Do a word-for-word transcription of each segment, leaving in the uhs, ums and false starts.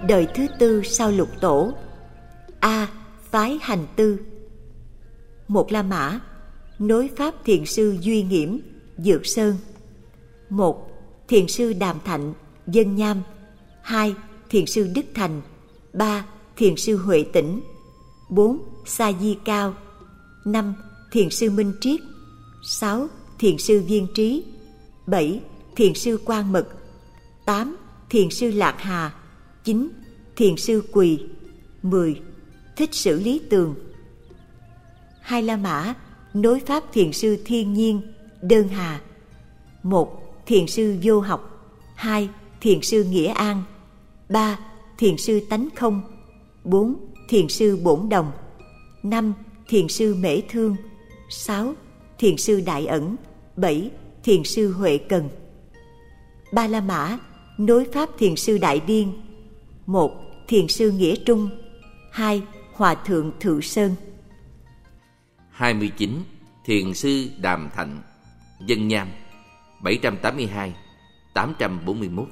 đời thứ tư sau Lục Tổ. A. Phái Hành Tư. Một La Mã, nối Pháp Thiền sư Duy Nghiễm, Dược Sơn. Một. Thiền sư Đàm Thạnh, Dân Nham. Hai. Thiền sư Đức Thành. Ba. Thiền sư Huệ Tĩnh. Bốn. Sa Di Cao. Năm. Thiền sư Minh Triết. Sáu. Thiền sư Viên Trí. Bảy. Thiền sư Quang Mật. Tám. Thiền sư Lạc Hà. Chín. Thiền sư Quỳ. Mười. Thích Sử Lý Tường. Hai La Mã, nối Pháp Thiền sư Thiên Nhiên, Đơn Hà. Một. Thiền sư Vô Học. Hai. Thiền sư Nghĩa An. Ba. Thiền sư Tánh Không. Bốn. Thiền sư Bổn Đồng. Năm. Thiền sư Mễ Thương. Sáu. Thiền sư Đại Ẩn. Bảy. Thiền sư Huệ Cần. Ba La Mã, nối Pháp Thiền sư Đại Biên. Một. Thiền sư Nghĩa Trung. Hai. Hòa thượng Thự Sơn. hai mươi chín. Thiền sư Đàm Thạnh, Dân Nham, bảy trăm tám mươi hai đến tám trăm bốn mươi mốt.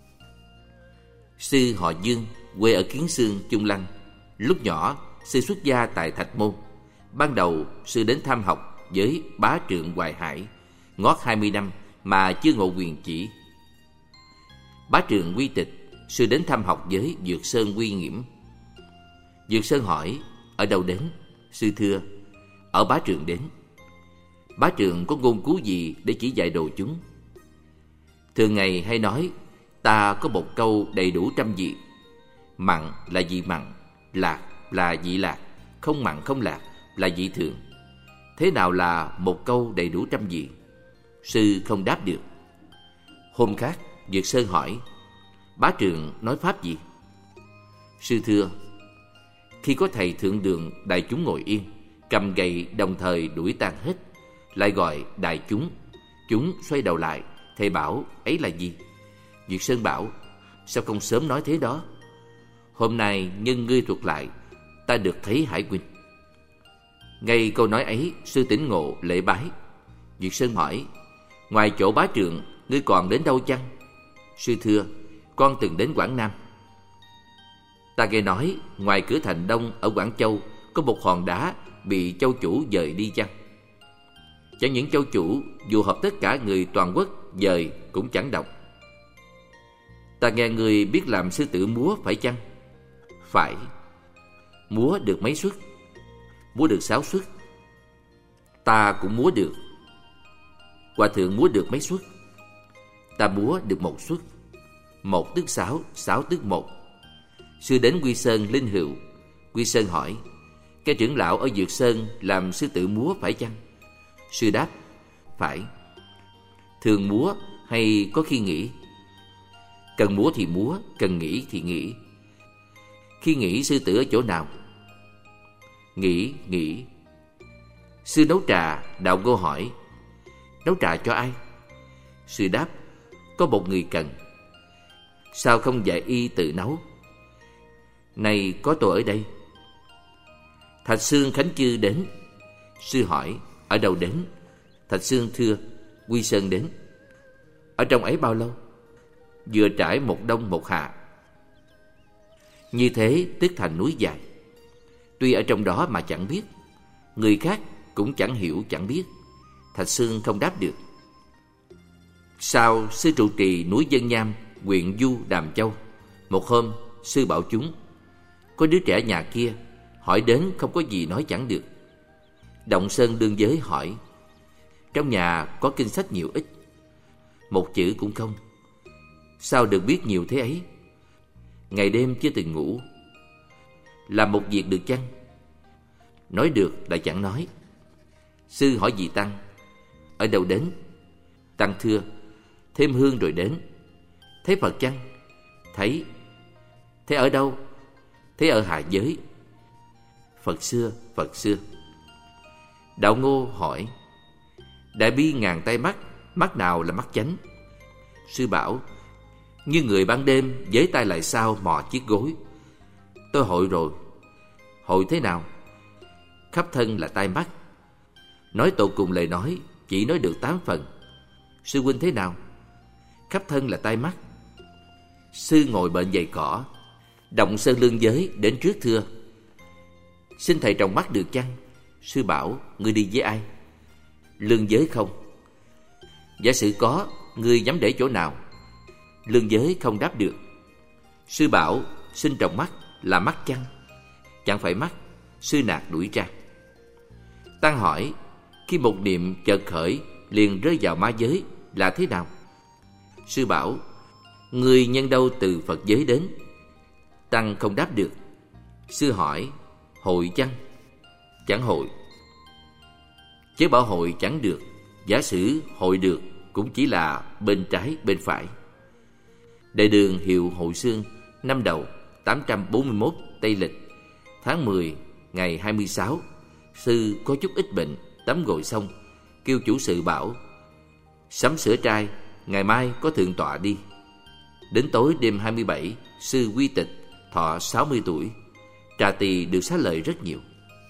Sư họ Dương, quê ở Kiến Xương, Trung Lăng. Lúc nhỏ, sư xuất gia tại Thạch Môn. Ban đầu, sư đến thăm học với Bá Trượng Hoài Hải, ngót hai mươi năm mà chưa ngộ quyền chỉ. Bá Trượng quy tịch, sư đến thăm học với Dược Sơn Uy Nghiễm. Dược Sơn hỏi, ở đâu đến? Sư thưa, ở Bá Trượng đến. Bá Trượng có ngôn cứu gì để chỉ dạy đồ chúng? Thường ngày hay nói, ta có một câu đầy đủ trăm vị. Mặn là vị mặn, lạc là vị lạc, không mặn không lạc là vị thường. Thế nào là một câu đầy đủ trăm vị? Sư không đáp được. Hôm khác, Dược Sơn hỏi, Bá Trượng nói pháp gì? Sư thưa, khi có thầy thượng đường, đại chúng ngồi yên, cầm gậy đồng thời đuổi tan hết, lại gọi đại chúng. Chúng xoay đầu lại, thầy bảo ấy là gì? Dược Sơn bảo, sao không sớm nói thế đó? Hôm nay nhân ngươi thuật lại, ta được thấy hải huynh. Ngay câu nói ấy, sư tỉnh ngộ lễ bái. Dược Sơn hỏi, ngoài chỗ Bá Trượng, ngươi còn đến đâu chăng? Sư thưa, con từng đến Quảng Nam. Ta nghe nói ngoài cửa thành Đông ở Quảng Châu có một hòn đá bị châu chủ dời đi chăng? Chẳng những châu chủ, dù hợp tất cả người toàn quốc dời cũng chẳng động. Ta nghe người biết làm sư tử múa phải chăng? Phải. Múa được mấy suất? Múa được sáu suất. Ta cũng múa được. Hòa thượng múa được mấy suất? Ta múa được một suất. Một tức sáu, sáu tức một. Sư đến Quy Sơn linh hữu. Quy Sơn hỏi, cái trưởng lão ở Dược Sơn làm sư tử múa phải chăng? Sư đáp, phải. Thường múa hay có khi nghỉ? Cần múa thì múa, cần nghỉ thì nghỉ. Khi nghỉ sư tử ở chỗ nào? Nghỉ, nghỉ. Sư nấu trà, Đạo Ngô hỏi, nấu trà cho ai? Sư đáp, có một người cần. Sao không dạy y tự nấu? Này có tôi ở đây. Thạch Xương Khánh Chư đến. Sư hỏi, ở đâu đến? Thạch Xương thưa, Quy Sơn đến. Ở trong ấy bao lâu? Vừa trải một đông một hạ. Như thế tức thành núi dài. Tuy ở trong đó mà chẳng biết, người khác cũng chẳng hiểu chẳng biết. Thạch Xương không đáp được. Sau sư trụ trì núi Dân Nham, huyện Du Đàm Châu. Một hôm sư bảo chúng, có đứa trẻ nhà kia hỏi đến không có gì nói chẳng được. Động Sơn đương giới hỏi, trong nhà có kinh sách nhiều ít? Một chữ cũng không. Sao được biết nhiều thế ấy? Ngày đêm chưa từng ngủ. Làm một việc được chăng? Nói được lại chẳng nói. Sư hỏi dì Tăng, ở đâu đến? Tăng thưa, thêm hương rồi đến. Thấy Phật chăng? Thấy. Thế ở đâu? Thế ở hạ giới. Phật xưa, Phật xưa. Đạo Ngô hỏi, đại bi ngàn tay mắt, mắt nào là mắt chánh? Sư bảo, như người ban đêm với tay lại sau mò chiếc gối. Tôi hội rồi. Hội thế nào? Khắp thân là tai mắt. Nói tột cùng lời nói chỉ nói được tám phần. Sư huynh thế nào? Khắp thân là tai mắt. Sư ngồi bệnh dày cỏ, Động Sơn Lương Giới đến trước thưa: xin thầy trồng mắt được chăng? Sư bảo: ngươi đi với ai? Lương Giới không. Giả sử có, ngươi nhắm để chỗ nào? Lương Giới không đáp được. Sư bảo: xin trồng mắt là mắt chăng? Chẳng phải mắt. Sư nạt đuổi ra. Tăng hỏi: khi một niệm chợt khởi liền rơi vào ma giới là thế nào? Sư bảo: ngươi nhân đâu từ Phật giới đến? Tăng không đáp được. Sư hỏi: hội chăng? Chẳng hội. Chứ bảo hội chẳng được. Giả sử hội được cũng chỉ là bên trái bên phải. Đại Đường hiệu Hội Xương, năm Đầu tám trăm bốn mươi mốt Tây Lịch, tháng mười ngày hai mươi sáu. Sư có chút ít bệnh, tắm gội xong, kêu chủ sự bảo: sắm sửa trai, ngày mai có thượng tọa đi. Đến tối đêm hai mươi bảy, sư quy tịch, thọ sáu mươi tuổi. Trà tỳ được xá lợi rất nhiều.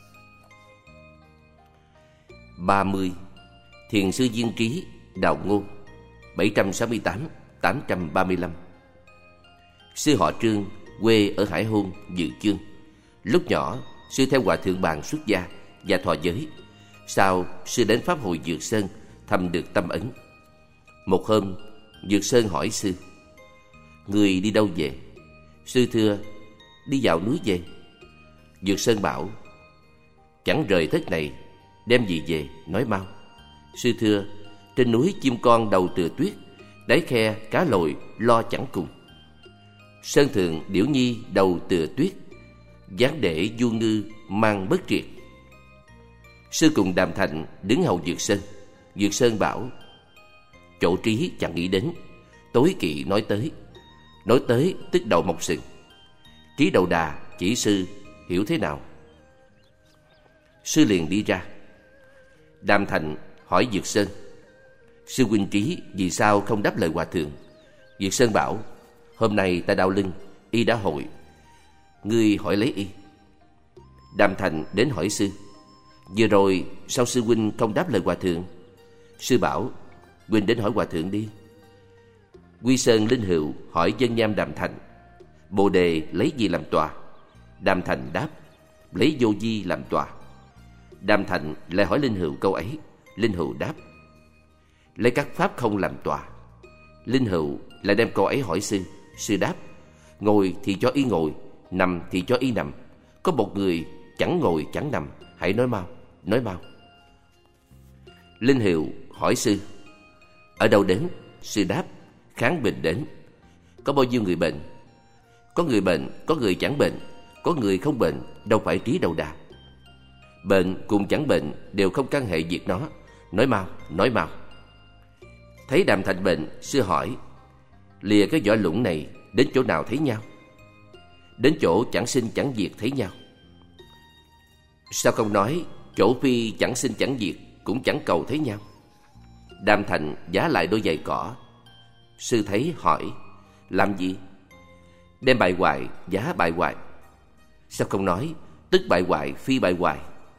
ba mươi. Thiền sư Viên Trí, Đào Ngô, bảy trăm sáu mươi tám đến tám trăm ba mươi lăm. Sư họ Trương, quê ở Hải Hôn, Dự Chương. Lúc nhỏ, sư theo Hòa Thượng Bàn xuất gia và thọ giới. Sau, sư đến Pháp hội Dược Sơn, thầm được tâm ấn. Một hôm, Dược Sơn hỏi sư: người đi đâu về? Sư thưa: đi vào núi về. Dược Sơn bảo: chẳng rời thất này, đem gì về nói mau. Sư thưa: trên núi chim con đầu tựa tuyết, đáy khe cá lội lo chẳng cùng. Sơn thượng điểu nhi đầu tựa tuyết, dáng để du ngư mang bất triệt. Sư cùng Đàm Thành đứng hầu Dược Sơn. Dược Sơn bảo: chỗ trí chẳng nghĩ đến, tối kỵ nói tới. Nói tới tức đầu mọc sừng. Trí đầu đà chỉ sư hiểu thế nào? Sư liền đi ra. Đàm Thành hỏi Dược Sơn: sư huynh Trí vì sao không đáp lời hòa thượng? Dược Sơn bảo: hôm nay ta đau lưng, y đã hội, ngươi hỏi lấy y. Đàm Thành đến hỏi sư: vừa rồi sao sư huynh không đáp lời hòa thượng? Sư bảo: huynh đến hỏi hòa thượng đi. Quy Sơn Linh Hữu hỏi dân nham Đàm Thành: Bồ Đề lấy gì làm tòa? Đàm Thành đáp: lấy vô vi làm tòa. Đàm Thành lại hỏi Linh Hữu câu ấy. Linh Hữu đáp: lấy các pháp không làm tòa. Linh Hữu lại đem câu ấy hỏi sư. Sư đáp: ngồi thì cho y ngồi, nằm thì cho y nằm. Có một người chẳng ngồi chẳng nằm, hãy nói mau, nói mau. Linh Hữu hỏi sư: ở đâu đến? Sư đáp: kháng bệnh đến. Có bao nhiêu người bệnh? Có người bệnh, có người chẳng bệnh. Có người không bệnh, đâu phải trí đầu đà. Bệnh cùng chẳng bệnh đều không căn hệ việc nó. Nói mau, nói mau. Thấy Đàm Thành bệnh, sư hỏi: lìa cái vỏ lũng này đến chỗ nào thấy nhau? Đến chỗ chẳng sinh chẳng diệt thấy nhau. Sao không nói chỗ phi chẳng sinh chẳng diệt cũng chẳng cầu thấy nhau? Đàm Thành vá lại đôi giày cỏ. Sư thấy hỏi: làm gì? Đem bại hoại vá bại hoại. Sao không nói tức bại hoại phi bại hoại?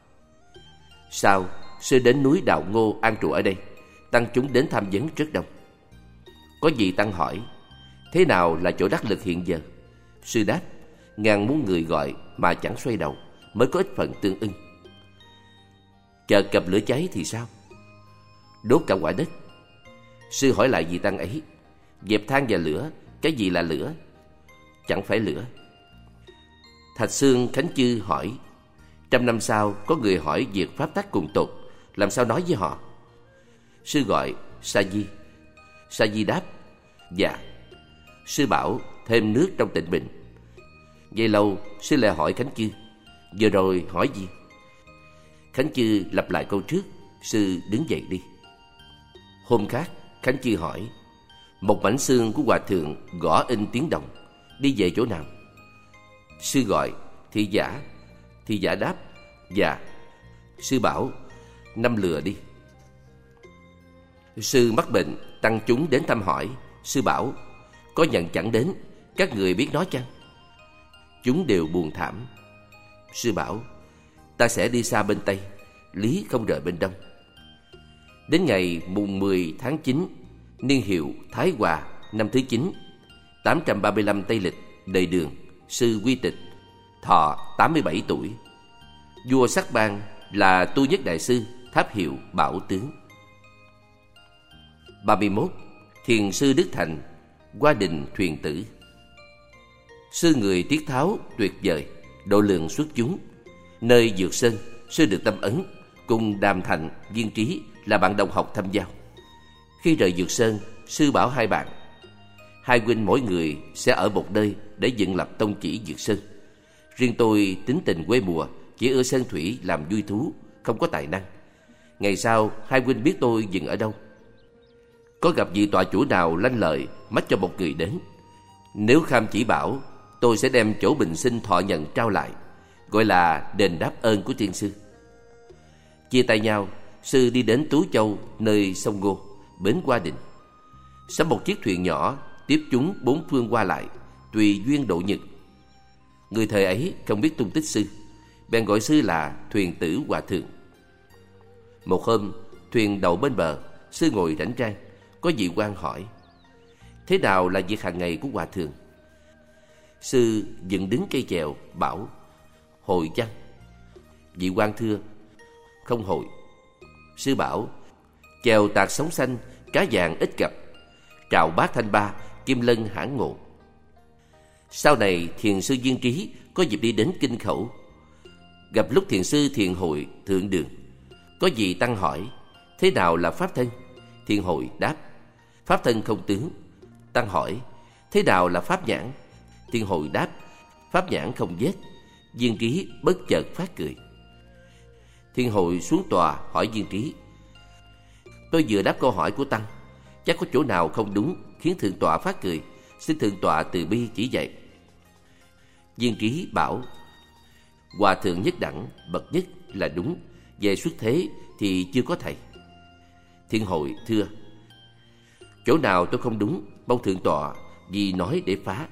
Sau, sư đến núi Đạo Ngô an trụ ở đây. Tăng chúng đến tham vấn rất đông. Có vị tăng hỏi: thế nào là chỗ đắc lực hiện giờ? Sư đáp: ngàn muôn người gọi mà chẳng xoay đầu, mới có ít phận tương ưng. Chợt gặp lửa cháy thì sao? Đốt cả quả đất. Sư hỏi lại vị tăng ấy: dẹp than và lửa, cái gì là lửa? Chẳng phải lửa. Thạch Xương Khánh Chư hỏi: trăm năm sau có người hỏi việc pháp tắc cùng tột, làm sao nói với họ? Sư gọi Sa Di. Sa Di đáp: dạ. Sư bảo thêm nước trong tịnh bình. Vậy lâu sư lại hỏi Khánh Chư: vừa rồi hỏi gì? Khánh Chư lặp lại câu trước. Sư đứng dậy đi. Hôm khác Khánh Chư hỏi: một mảnh xương của hòa thượng gõ in tiếng đồng, đi về chỗ nào? Sư gọi thị giả. Thị giả đáp: dạ. Sư bảo: năm lừa đi. Sư mắc bệnh, tăng chúng đến thăm hỏi. Sư bảo: có nhận chẳng đến, các người biết nói chăng? Chúng đều buồn thảm. Sư bảo: ta sẽ đi xa bên Tây, lý không rời bên Đông. Đến ngày mùng mười tháng chín, niên hiệu Thái Hòa, năm thứ chín, tám trăm ba mươi lăm Tây Lịch, Đời Đường, sư Quy Tịch, thọ tám mươi bảy tuổi. Vua sắc ban là Tu Nhất Đại Sư, tháp hiệu Bảo Tướng. ba mươi mốt. Thiền sư Đức Thành, Hoa Đình Thuyền Tử. Sư người tiết tháo tuyệt vời, độ lượng xuất chúng. Nơi Dược Sơn, sư được Tâm Ấn cùng Đàm Thạnh, Viên Trí là bạn đồng học thâm giao. Khi rời Dược Sơn, sư bảo hai bạn: hai huynh mỗi người sẽ ở một nơi để dựng lập tông chỉ Dược Sơn. Riêng tôi tính tình quê mùa, chỉ ưa sơn thủy làm vui thú, không có tài năng. Ngày sau hai huynh biết tôi dừng ở đâu. Có gặp vị tọa chủ nào lanh lợi mách cho một người đến, nếu kham chỉ bảo, tôi sẽ đem chỗ bình sinh thọ nhận trao lại, gọi là đền đáp ơn của tiên sư. Chia tay nhau, sư đi đến Tú Châu, nơi sông Ngô, bến Hoa Đình. Sắm một chiếc thuyền nhỏ tiếp chúng bốn phương qua lại, tùy duyên độ nhật. Người thời ấy không biết tung tích sư, bèn gọi sư là Thuyền Tử Hòa Thượng. Một hôm, thuyền đậu bên bờ, sư ngồi rảnh rang. Có vị quan hỏi: thế nào là việc hàng ngày của hòa thượng? Sư dựng đứng cây chèo, bảo: hồi chăng? Vị quan thưa: không hồi. Sư bảo: chèo tạc sóng xanh, cá vàng ít gặp, trào bát thanh ba, kim lân hãn ngộ. Sau này thiền sư Viên Trí có dịp đi đến Kinh Khẩu, gặp lúc thiền sư Thiền Hội thượng đường. Có vị tăng hỏi: thế nào là pháp thân? Thiền Hội đáp: pháp thân không tướng. Tăng hỏi: thế nào là pháp nhãn? Thiền Hội đáp: pháp nhãn không vết. Viên Trí bất chợt phát cười. Thiền Hội xuống tòa hỏi Viên Trí: tôi vừa đáp câu hỏi của tăng, chắc có chỗ nào không đúng khiến thượng tọa phát cười, xin thượng tọa từ bi chỉ dạy. Viên Trí bảo: hòa thượng nhất đẳng, bậc nhất là đúng, về xuất thế thì chưa có thầy. Thiền Hội thưa: chỗ nào tôi không đúng, mong thượng tọa vì nói để phá.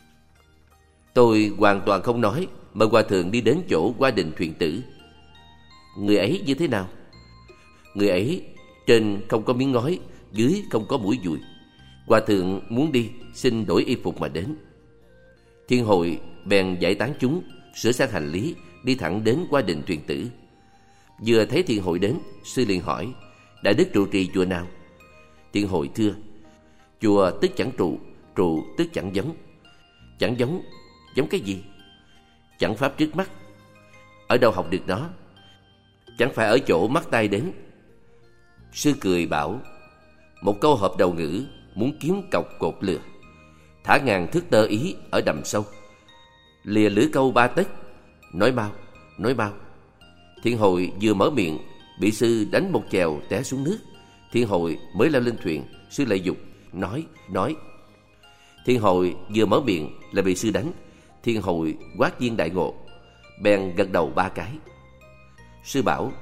Tôi hoàn toàn không nói, mời hòa thượng đi đến chỗ Hoa Đình Thuyền Tử. Người ấy như thế nào? Người ấy trên không có miếng ngói, dưới không có mũi dùi. Hòa thượng muốn đi, xin đổi y phục mà đến. Thiên Hội bèn giải tán chúng, sửa sang hành lý, đi thẳng đến Hoa Đình Thuyền Tử. Vừa thấy Thiên Hội đến, sư liền hỏi: đại đức trụ trì chùa nào? Thiên Hội thưa: chùa tức chẳng trụ, trụ tức chẳng giống. Chẳng giống? Giống cái gì? Chẳng pháp trước mắt. Ở đâu học được nó? Chẳng phải ở chỗ mắt tay đến. Sư cười bảo: một câu hợp đầu ngữ, muốn kiếm cọc cột lừa. Thả ngàn thước tơ ý ở đầm sâu, lìa lưỡi câu ba tấc. Nói mau, nói mau. Thiên Hội vừa mở miệng, bị sư đánh một chèo té xuống nước. Thiên Hội mới leo lên thuyền, sư lại giục: nói, nói. Thiên Hội vừa mở miệng là bị sư đánh. Thiên Hội quát viên đại ngộ, bèn gật đầu ba cái. Sư bảo: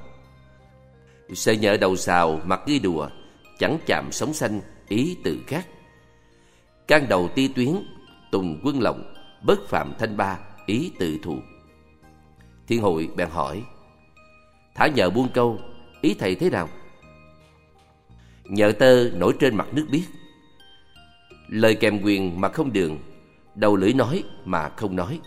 sợ nhỡ đầu xào mặt ghi đùa, chẳng chạm sóng xanh ý tự khác. Can đầu ti tuyến tùng quân lộng, bất phạm thanh ba ý tự thù. Thiên Hội bèn hỏi: thả nhờ buông câu, ý thầy thế nào? Nhợ tơ nổi trên mặt nước biếc, lời kèm quyền mà không đường, đầu lưỡi nói mà không nói.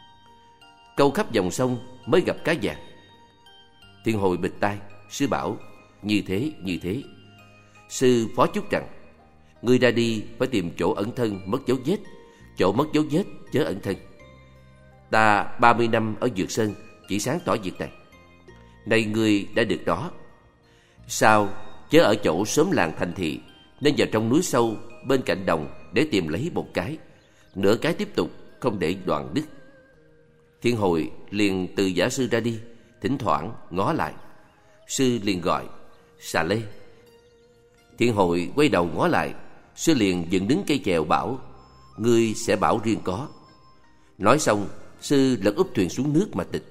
Câu khắp dòng sông mới gặp cá vàng. Thiên Hội bịch tai. Sư bảo: như thế, như thế. Sư phó chúc rằng: ngươi ra đi phải tìm chỗ ẩn thân mất dấu vết, chỗ mất dấu vết chớ ẩn thân. Ta ba mươi năm ở Dược Sơn chỉ sáng tỏ việc này. Nay ngươi đã được đó, sao chớ ở chỗ xóm làng thành thị, nên vào trong núi sâu bên cạnh đồng để tìm lấy một cái, nửa cái tiếp tục, không để đoạn đứt. Thiên Hội liền từ giả sư ra đi, thỉnh thoảng ngó lại. Sư liền gọi: xà lê. Thiên Hội quay đầu ngó lại, sư liền dựng đứng cây chèo bảo: ngươi sẽ bảo riêng có. Nói xong, sư lật úp thuyền xuống nước mà tịch.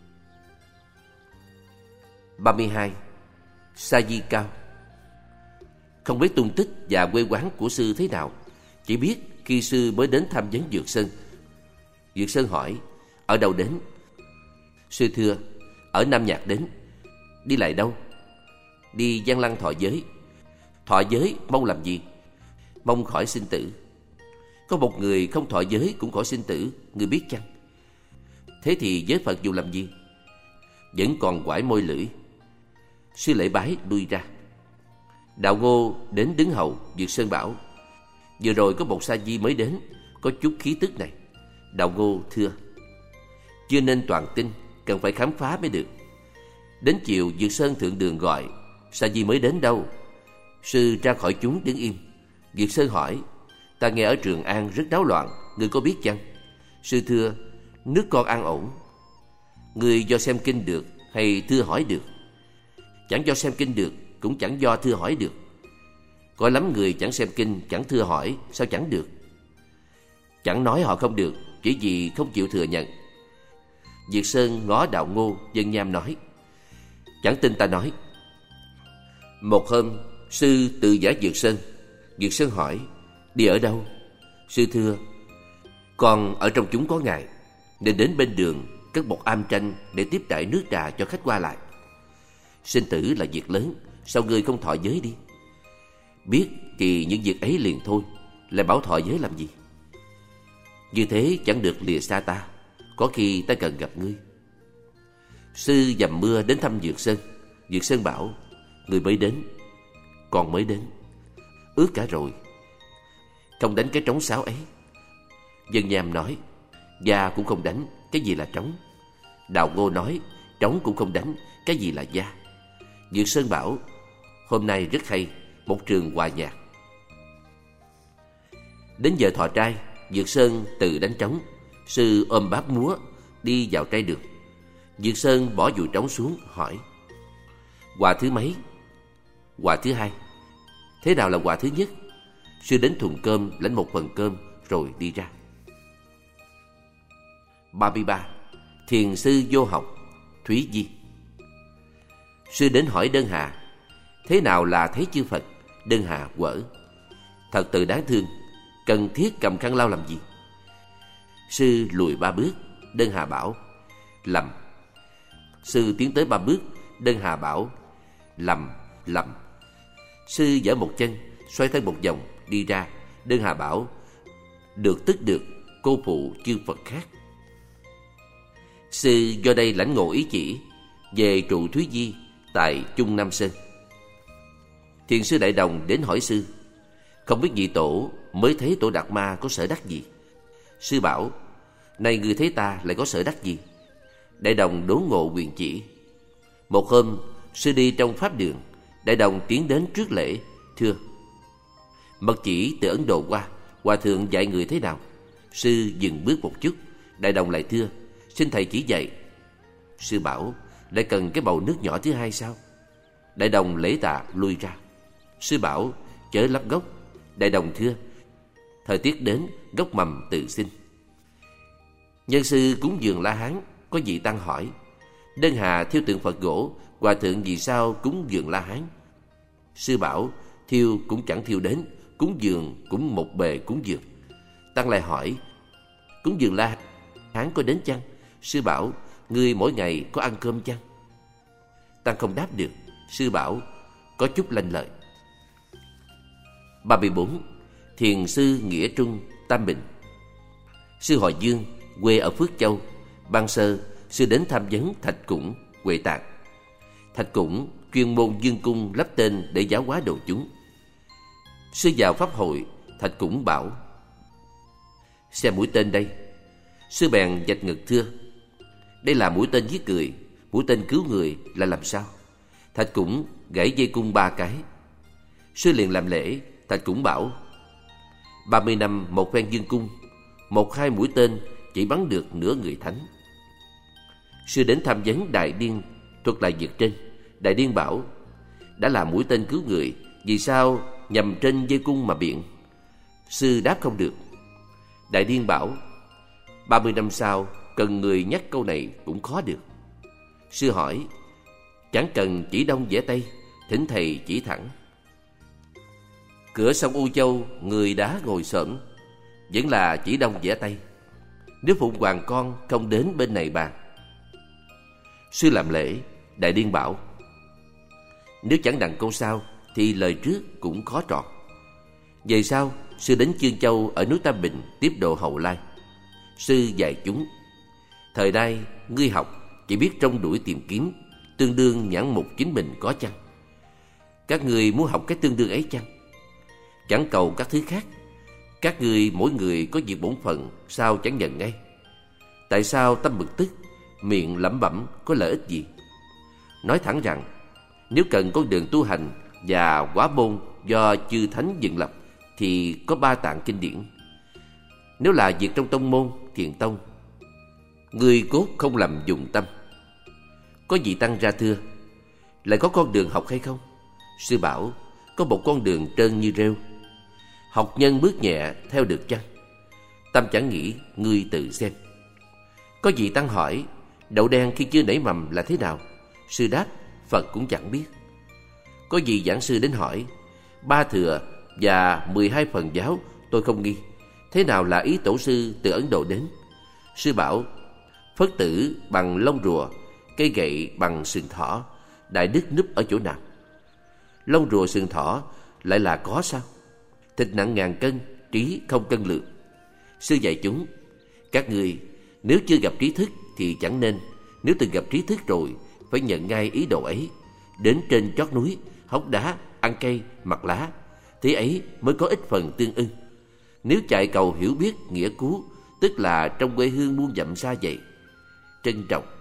ba mươi hai. Sa Di Cao. Không biết tung tích và quê quán của sư thế nào, chỉ biết khi sư mới đến thăm vấn Dược Sơn. Dược Sơn hỏi: ở đâu đến? Sư thưa: ở Nam Nhạc đến. Đi lại đâu? Đi Giang Lăng thọ giới. Thọ giới mong làm gì? Mong khỏi sinh tử. Có một người không thọ giới cũng khỏi sinh tử, ngươi biết chăng? Thế thì giới Phật dù làm gì? Vẫn còn quải môi lưỡi. Sư lễ bái lui ra. Đạo Ngô đến đứng hầu. Dược Sơn bảo: vừa rồi có một sa di mới đến, có chút khí tức này. Đạo Ngô thưa: chưa nên toàn tin, cần phải khám phá mới được. Đến chiều, Dược Sơn thượng đường gọi: sa di mới đến đâu? Sư ra khỏi chúng đứng im. Dược Sơn hỏi: ta nghe ở Trường An rất náo loạn, ngươi có biết chăng? Sư thưa: nước con an ổn. Ngươi do xem kinh được hay thưa hỏi được? Chẳng do xem kinh được, cũng chẳng do thưa hỏi được. Có lắm người chẳng xem kinh, chẳng thưa hỏi, sao chẳng được? Chẳng nói họ không được, chỉ vì không chịu thừa nhận. Diệt Sơn ngó Đạo Ngô, Dân Nham nói: chẳng tin ta nói. Một hôm, sư tự giả Dược Sơn. Dược Sơn hỏi: đi ở đâu? Sư thưa: con ở trong chúng có ngày, nên đến bên đường cất một am tranh để tiếp đãi nước trà cho khách qua lại. Sinh tử là việc lớn, sao ngươi không thọ giới đi? Biết thì những việc ấy liền thôi, lại bảo thọ giới làm gì? Như thế chẳng được lìa xa ta, có khi ta cần gặp ngươi. Sư dầm mưa đến thăm Dược Sơn. Dược Sơn bảo: ngươi mới đến. Con mới đến, ướt cả rồi, không đánh cái trống sáo ấy. Dân Nham nói: da cũng không đánh, cái gì là trống? Đạo Ngô nói: trống cũng không đánh, cái gì là da? Dược Sơn bảo: hôm nay rất hay, một trường hòa nhạc. Đến giờ thọ trai, Dược Sơn tự đánh trống. Sư ôm bát múa đi vào trai đường. Dược Sơn bỏ dùi trống xuống hỏi: hòa thứ mấy? Hòa thứ hai. Thế nào là hòa thứ nhất? Sư đến thùng cơm lãnh một phần cơm rồi đi ra. ba mươi ba. Thiền sư vô học. Thúy Di. Sư đến hỏi Đơn Hà: thế nào là thấy chư Phật? Đơn Hà quở: thật tự đáng thương, cần thiết cầm khăn lau làm gì? Sư lùi ba bước. Đơn Hà bảo: lầm. Sư tiến tới ba bước. Đơn Hà bảo: lầm, lầm. Sư giở một chân, xoay thân một vòng, đi ra. Đơn Hà bảo: được tức được, cô phụ chư Phật khác. Sư do đây lãnh ngộ ý chỉ, về trụ Thúy Di tại Trung Nam Sơn. Thiền sư Đại Đồng đến hỏi sư: không biết vị tổ mới thấy tổ Đạt Ma có sở đắc gì? Sư bảo: này người thấy ta lại có sở đắc gì? Đại Đồng đốn ngộ quyền chỉ. Một hôm, sư đi trong pháp đường. Đại Đồng tiến đến trước lễ, thưa: mật chỉ từ Ấn Độ qua, hòa thượng dạy người thế nào? Sư dừng bước một chút. Đại Đồng lại thưa: xin thầy chỉ dạy. Sư bảo: lại cần cái bầu nước nhỏ thứ hai sao? Đại Đồng lễ tạ lui ra. Sư bảo: chớ lấp gốc. Đại Đồng thưa: thời tiết đến, gốc mầm tự sinh. Nhân sư cúng dường La Hán, có vị tăng hỏi: Đơn Hà thiêu tượng Phật gỗ, hòa thượng vì sao cúng dường La Hán? Sư bảo: thiêu cũng chẳng thiêu đến, cúng dường cũng một bề cúng dường. Tăng lại hỏi: cúng dường La Hán có đến chăng? Sư bảo: ngươi mỗi ngày có ăn cơm chăng? Tăng không đáp được. Sư bảo: có chút lanh lợi. ba mươi bốn. Thiền sư Nghĩa Trung, Tam Bình. Sư họ Dương, quê ở Phước Châu. Ban sơ, sư đến tham vấn Thạch Củng, Huệ Tạng. Thạch Củng chuyên môn dương cung lắp tên để giáo hóa độ chúng. Sư vào pháp hội, Thạch Củng bảo: xem mũi tên đây. Sư bèn vạch ngực thưa: đây là mũi tên giết người, mũi tên cứu người là làm sao? Thạch Củng gãy dây cung ba cái. Sư liền làm lễ. Thạch Củng bảo: ba mươi năm một phen dương cung, một hai mũi tên chỉ bắn được nửa người thánh. Sư đến tham vấn Đại Điên, thuật lại việc trên. Đại Điên bảo: đã là mũi tên cứu người, vì sao nhằm trên dây cung mà biện? Sư đáp không được. Đại Điên bảo: ba mươi năm sau cần người nhắc câu này cũng khó được. Sư hỏi: chẳng cần chỉ đông vẽ tây, thỉnh thầy chỉ thẳng. Cửa sông U Châu người đá ngồi xổm, vẫn là chỉ đông vẽ tây. Nếu Phụng Hoàng con không đến bên này bàn. Sư làm lễ. Đại Điên bảo: nếu chẳng đặng câu sau thì lời trước cũng khó trọn. Về sau, sư đến Chương Châu ở núi Tam Bình tiếp độ Hậu Lai. Sư dạy chúng: thời nay ngươi học chỉ biết trông đuổi tìm kiếm, tương đương nhãn mục chính mình có chăng? Các ngươi muốn học cái tương đương ấy chăng? Chẳng cầu các thứ khác. Các ngươi mỗi người có việc bổn phận, sao chẳng nhận ngay? Tại sao tâm bực tức, miệng lẩm bẩm có lợi ích gì? Nói thẳng rằng, nếu cần con đường tu hành và quả môn do chư thánh dựng lập thì có ba tạng kinh điển. Nếu là việc trong tông môn, thiền tông, người cốt không lầm dùng tâm. Có vị tăng ra thưa: lại có con đường học hay không? Sư bảo: có một con đường trơn như rêu. Học nhân bước nhẹ theo được chăng? Tâm chẳng nghĩ, ngươi tự xem. Có vị tăng hỏi: đậu đen khi chưa nảy mầm là thế nào? Sư đáp: Phật cũng chẳng biết. Có vị giảng sư đến hỏi: ba thừa và mười hai phần giáo tôi không nghi, thế nào là ý tổ sư từ Ấn Độ đến? Sư bảo: Phất tử bằng lông rùa, cây gậy bằng sừng thỏ, đại đức núp ở chỗ nào? Lông rùa sừng thỏ lại là có sao? Thịt nặng ngàn cân, trí không cân lượng. Sư dạy chúng: các ngươi nếu chưa gặp trí thức thì chẳng nên, nếu từng gặp trí thức rồi phải nhận ngay ý đồ ấy. Đến trên chót núi, hốc đá, ăn cây, mặc lá, thế ấy mới có ích phần tương ưng. Nếu chạy cầu hiểu biết nghĩa cứu, tức là trong quê hương muôn dặm xa vậy. Trân trọng.